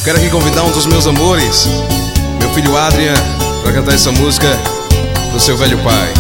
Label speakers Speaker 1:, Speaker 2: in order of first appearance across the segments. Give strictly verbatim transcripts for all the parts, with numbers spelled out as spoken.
Speaker 1: Quero aqui convidar um dos meus amores, meu filho Adrian, para cantar essa música pro seu velho pai.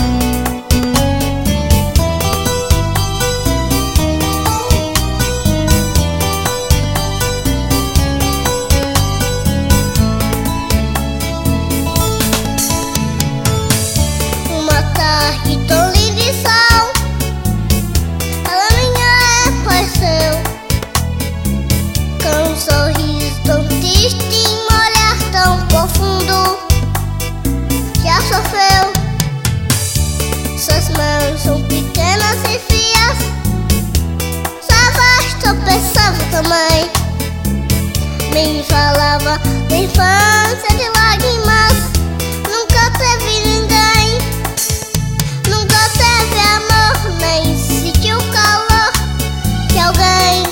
Speaker 2: Uma tarde tão linda e sol, ela minha é paixão, com um sorriso tão triste e um olhar tão profundo. Já sofreu, suas mãos são pequenas e frias, sua voz tropeçava também. Me falava da infância de lágrimas, nunca teve ninguém, nunca teve amor, nem sentiu o calor de alguém.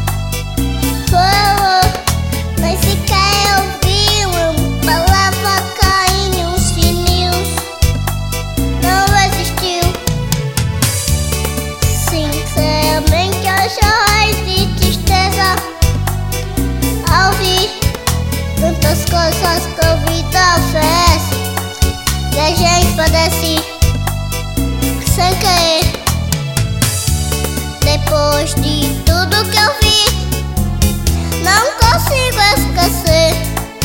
Speaker 2: Oh, oh, nem sequer ouviu uma palavra cair em uns fininhos, não existiu. Sinceramente eu chorei de tristeza ao ouvir tantas coisas que a vida oferece e a gente padece sem querer. Depois de tudo que eu vi, não consigo esquecer.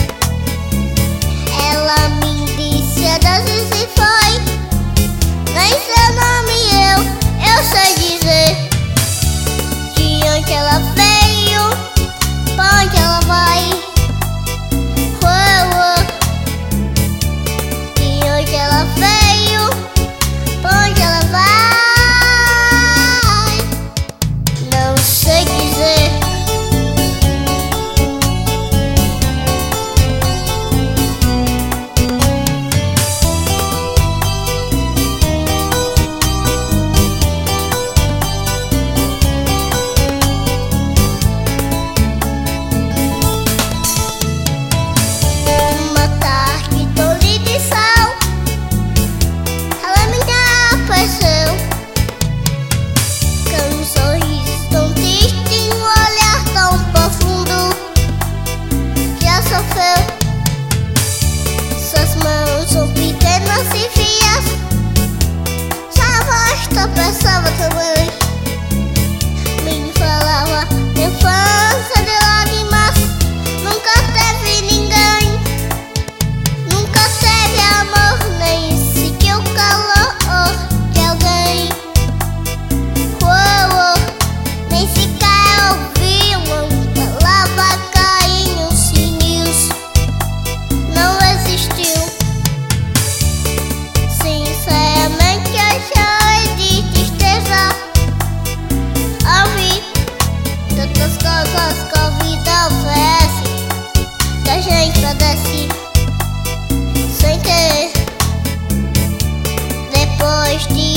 Speaker 2: Ela me disse às vezes foi, nem seu nome eu, eu sei dizer. De onde ela veio, pra onde ela vai. Oh, oh. De onde ela veio, pra onde ela vai. Não sei dizer. Uma tarde tão linda e sol, ela me apareceu, com um sorriso tão triste e um olhar tão profundo. Já sofreu, suas mãos são pequenas e frias, sua voz tropeçava também. Me falava da infância de lágrimas, nunca teve ninguém, nunca teve amor, nem sentiu o calor de alguém. Oh, oh, nem sequer ouviu uma palavra cair em uns sininhos, não existiu. Sinceramente eu chorei de tristeza ao ouvir tantas coisas que a vida oferece que a gente padece sem querer. Depois de